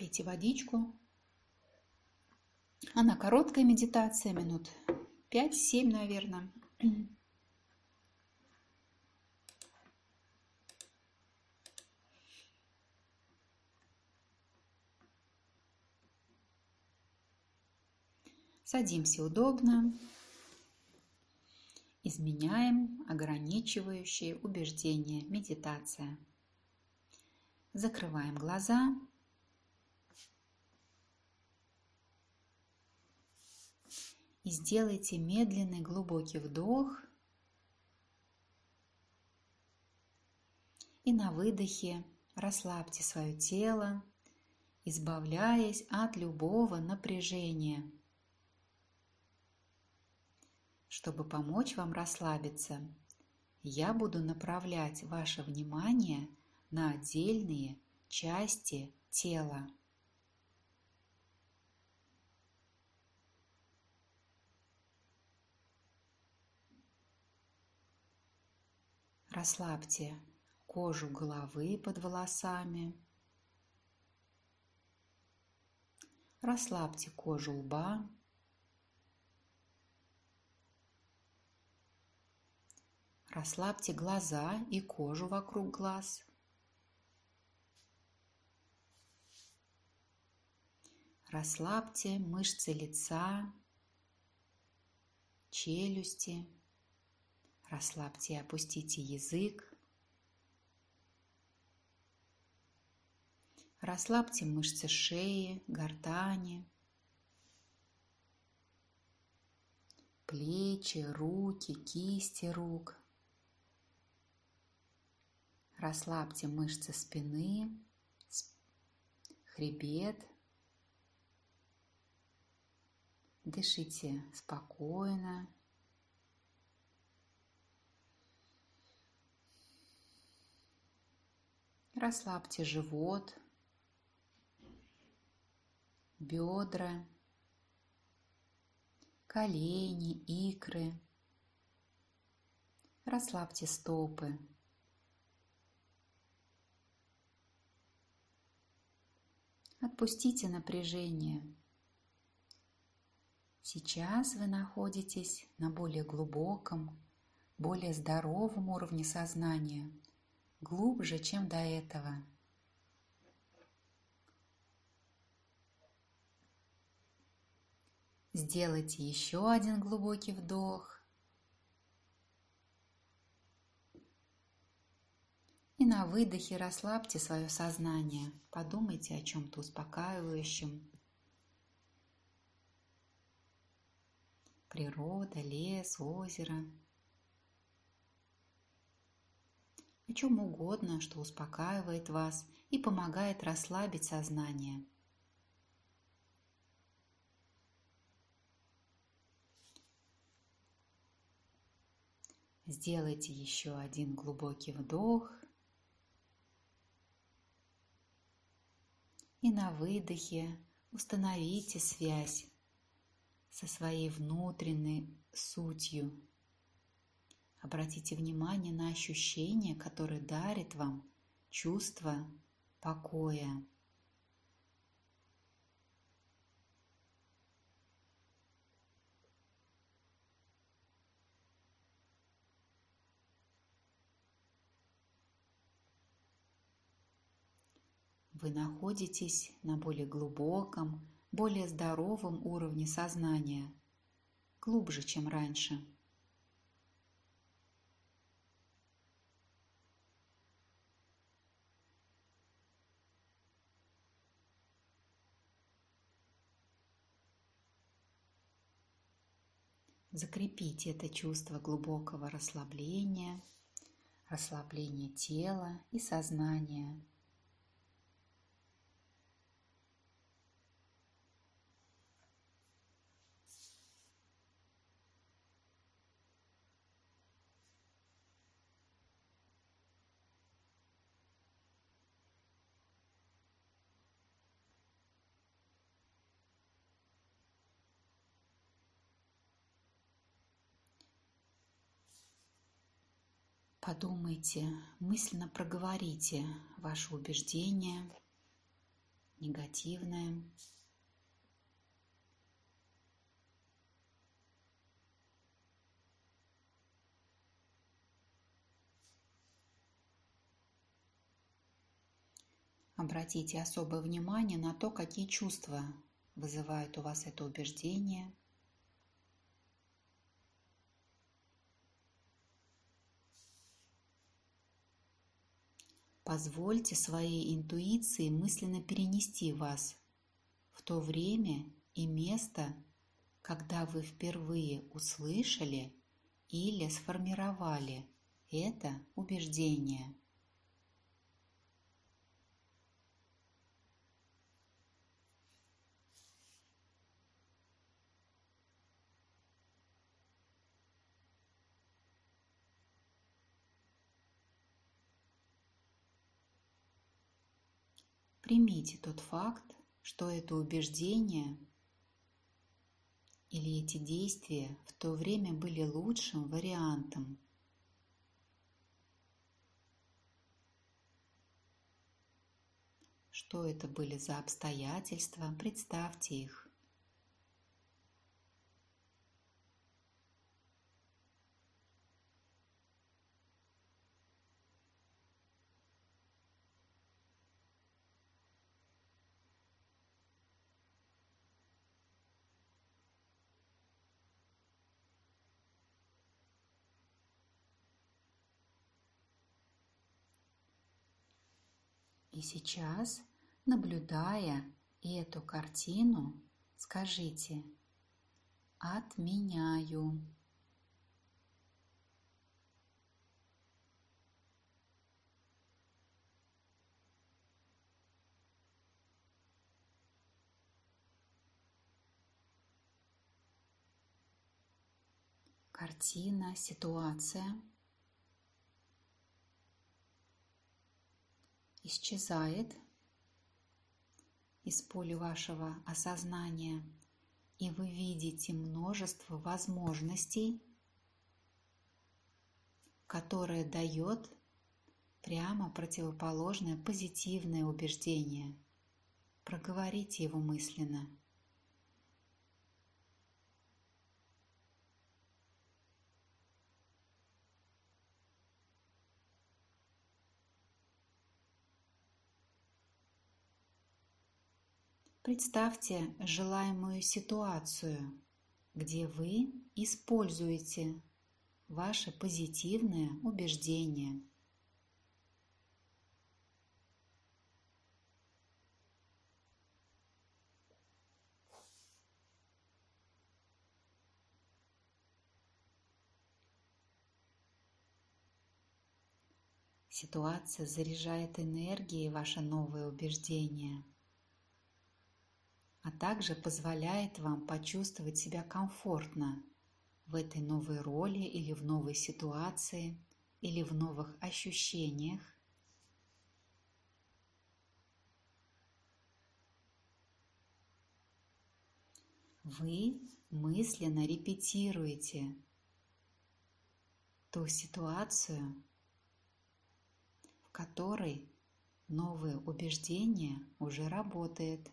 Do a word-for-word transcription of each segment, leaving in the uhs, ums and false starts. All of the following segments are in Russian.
Попейте водичку. Она короткая медитация, минут пять-семь, наверное. Садимся удобно. Изменяем ограничивающие убеждения. Медитация. Закрываем глаза. И сделайте медленный глубокий вдох. И на выдохе расслабьте свое тело, избавляясь от любого напряжения. Чтобы помочь вам расслабиться, я буду направлять ваше внимание на отдельные части тела. Расслабьте кожу головы под волосами. Расслабьте кожу лба. Расслабьте глаза и кожу вокруг глаз. Расслабьте мышцы лица, челюсти. Расслабьте и опустите язык. Расслабьте мышцы шеи, гортани, плечи, руки, кисти рук. Расслабьте мышцы спины, хребет. Дышите спокойно. Расслабьте живот, бедра, колени, икры. Расслабьте стопы. Отпустите напряжение. Сейчас вы находитесь на более глубоком, более здоровом уровне сознания, глубже, чем до этого. Сделайте еще один глубокий вдох. И на выдохе расслабьте свое сознание. Подумайте о чем-то успокаивающем. Природа, лес, озеро. О чем угодно, что успокаивает вас и помогает расслабить сознание. Сделайте еще один глубокий вдох. И на выдохе установите связь со своей внутренней сутью. Обратите внимание на ощущение, которое дарит вам чувство покоя. Вы находитесь на более глубоком, более здоровом уровне сознания, глубже, чем раньше. Закрепите это чувство глубокого расслабления, расслабления тела и сознания. Подумайте, мысленно проговорите ваши убеждения, негативное. Обратите особое внимание на то, какие чувства вызывает у вас это убеждение. Позвольте своей интуиции мысленно перенести вас в то время и место, когда вы впервые услышали или сформировали это убеждение. Примите тот факт, что это убеждение или эти действия в то время были лучшим вариантом. Что это были за обстоятельства? Представьте их. И сейчас, наблюдая эту картину, скажите: «Отменяю». Картина, ситуация исчезает из поля вашего осознания, и вы видите множество возможностей, которые дает прямо противоположное позитивное убеждение. Проговорите его мысленно. Представьте желаемую ситуацию, где вы используете ваше позитивное убеждение. Ситуация заряжает энергией ваше новое убеждение, а также позволяет вам почувствовать себя комфортно в этой новой роли или в новой ситуации, или в новых ощущениях. Вы мысленно репетируете ту ситуацию, в которой новое убеждение уже работает.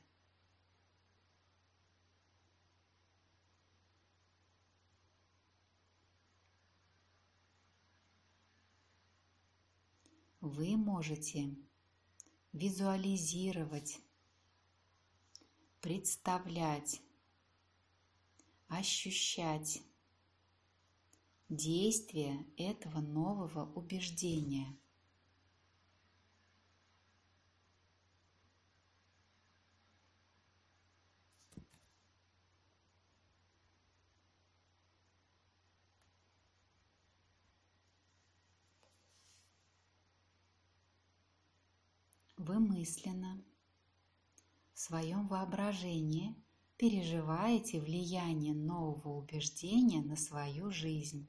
Вы можете визуализировать, представлять, ощущать действие этого нового убеждения. Вы мысленно, в своем воображении переживаете влияние нового убеждения на свою жизнь.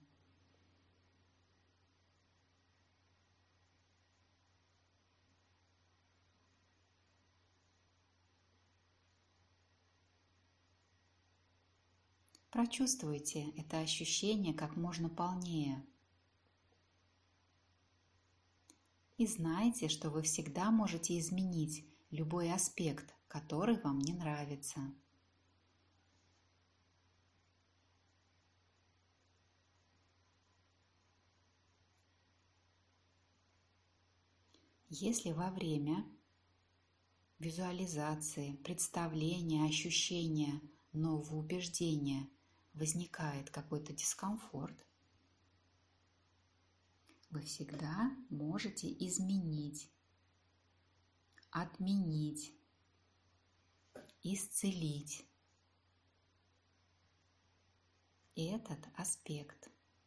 Прочувствуйте это ощущение как можно полнее. И знайте, что вы всегда можете изменить любой аспект, который вам не нравится. Если во время визуализации, представления, ощущения нового убеждения возникает какой-то дискомфорт, вы всегда можете изменить, отменить, исцелить этот аспект.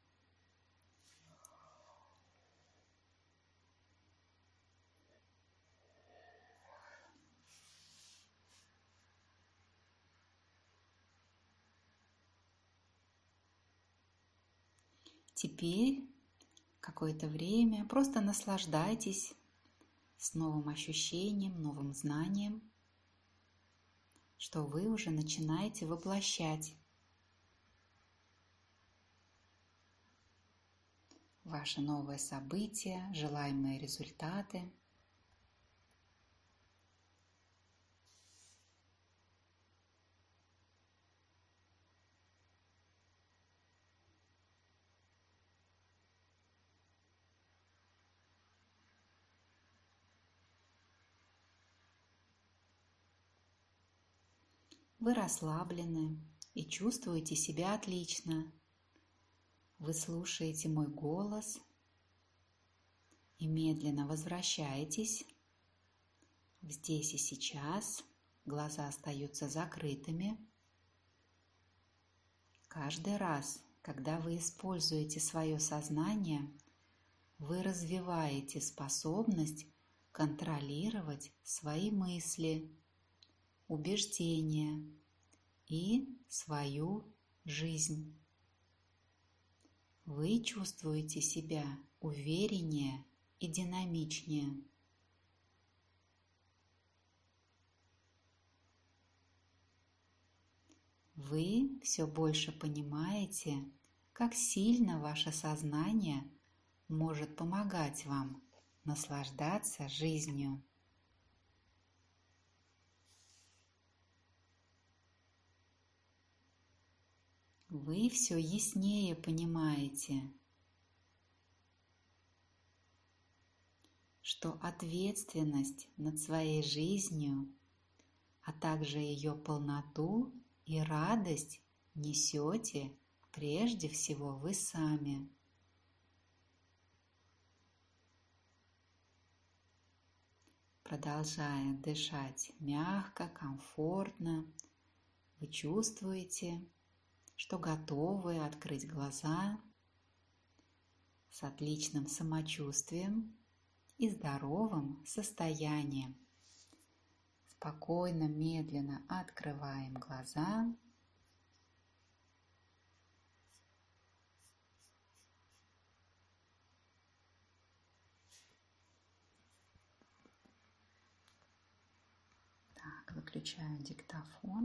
Теперь какое-то время просто наслаждайтесь с новым ощущением, новым знанием, что вы уже начинаете воплощать ваши новые события, желаемые результаты. Вы расслаблены и чувствуете себя отлично. Вы слушаете мой голос и медленно возвращаетесь в здесь и сейчас. Глаза остаются закрытыми. Каждый раз, когда вы используете свое сознание, вы развиваете способность контролировать свои мысли, убеждения и свою жизнь. Вы чувствуете себя увереннее и динамичнее. Вы все больше понимаете, как сильно ваше сознание может помогать вам наслаждаться жизнью. Вы все яснее понимаете, что ответственность над своей жизнью, а также ее полноту и радость несете прежде всего вы сами. Продолжая дышать мягко, комфортно, вы чувствуете, что готовы открыть глаза с отличным самочувствием и здоровым состоянием. Спокойно, медленно открываем глаза. Так, выключаю диктофон.